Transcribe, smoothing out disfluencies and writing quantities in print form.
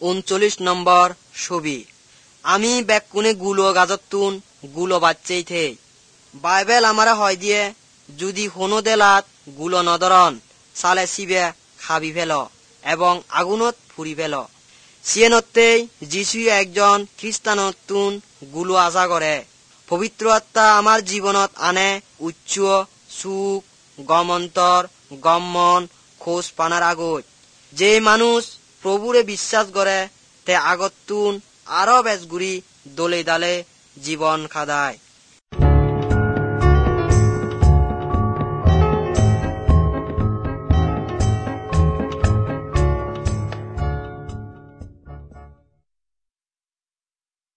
39 নম্বর ছবি। আমি বেকুনে গুলো গাজতুন গুলো বাচ্চাই থে। বাইবেল আমারা হয় দিয়ে যদি হনো দেলাত গুলো নদরন সালে সিবে খাবি ফেল এবং আগুনত ফুরি ফেল। সিয়েনতেই যিশুই একজন খ্রিস্টানতুন গুলো আশা করে। পবিত্র আত্মা আমার জীবনত আনে উচ্চ সুখ গমন্তর গমন খোঁজ পানার আগত। যে মানুষ প্রভুরে বিশ্বাস করে তে আগতুন আরো বেশগুড়ি দলে দালে জীবন খাদায়।